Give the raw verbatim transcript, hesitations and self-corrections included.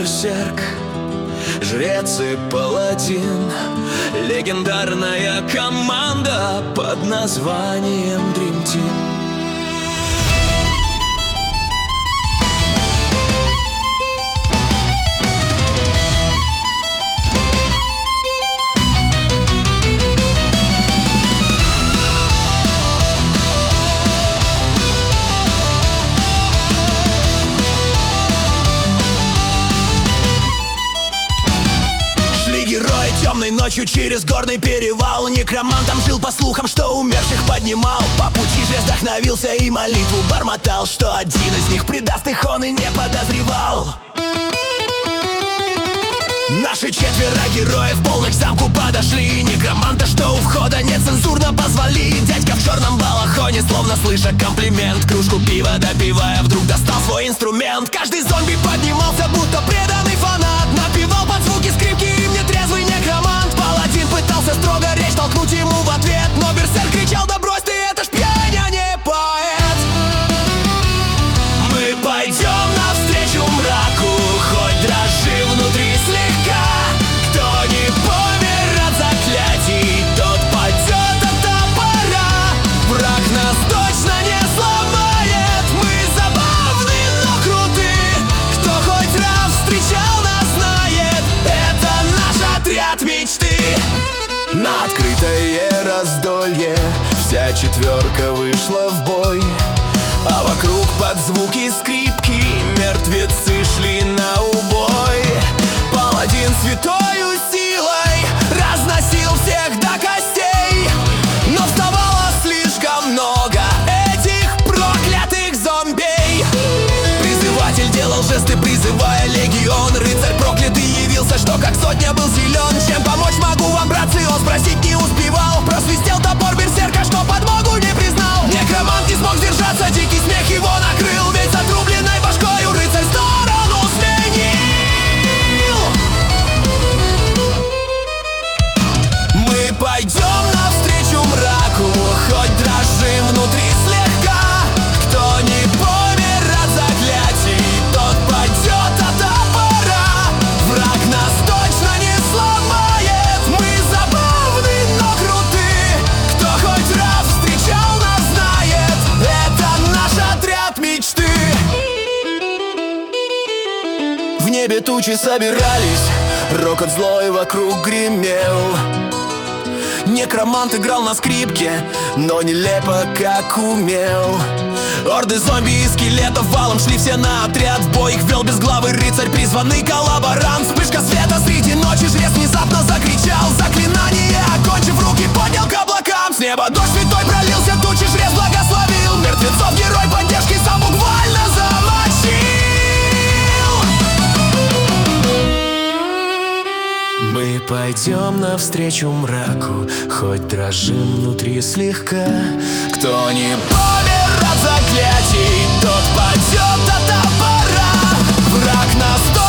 берсерк, жрец и паладин, легендарная команда под названием Dream Team. Герой темной ночью через горный перевал. Некромантом жил по слухам, что умерших поднимал. По пути же вдохновился и молитву бормотал, что один из них предаст их, он и не подозревал. Наши четверо героев полных к замку подошли. Некроманта, что у входа нецензурно позвали. Дядька в черном балахоне, словно слыша комплимент, кружку пива допивая, вдруг достал свой инструмент. Каждый зомби поднимался, будто преданный фанат. Напевал под звуки скрипки им нетрезвый некромант. Паладин пытался строго речь толкнуть ему в ответ, но берсерк кричал: да брось ты, это ж пьянь, а не поэт. Мы пойдем навстречу мраку, хоть дрожи внутри слегка. Кто не помер от заклятий, тот падет от топора. Враг нас точно не сломает, мы забавны, но круты. Кто хоть раз встречал нас, знает, это наш отряд мечты. На открытое раздолье вся четверка вышла в бой, а вокруг под звуки скрипки мертвецы шли на убой. Паладин святою силой разносил всех до костей, но вставало слишком много этих проклятых зомбей. Призыватель делал жесты, призывая легион. Рыцарь проклятый явился, что как сотня был силен. Чем помочь могу вам, братцы, он спросить не успевал. Просвистел топор берсерка, что подмогу не признал. Некромант не смог сдержаться, дикий смех его накрыл. Ведь с отрубленной башкою рыцарь сторону сменил. Мы пойдем навстречу мраку, хоть дрожим внутри слегка. Кто не помер от заклятий, тот падет от топора. Враг нас точно не сломает, мы забавны, но круты. Кто хоть раз встречал нас, знает, это наш отряд мечты. В небе тучи собирались, рокот злой вокруг гремел. Некромант играл на скрипке, но нелепо как умел. Орды зомби и скелетов валом шли все на отряд. В бой их вел безглавый рыцарь, призванный коллаборант. Вспышка света среди ночи, жрец внезапно закричал заклинание, окончив руки, поднял к облакам. С неба дождь святой пролился, тучи жрец благословил. Мертвецов герой поддержки сам буквально замочил. Мы пойдем навстречу мраку, хоть дрожим внутри слегка. Кто не помер от заклятий, тот падет от топора. Враг нас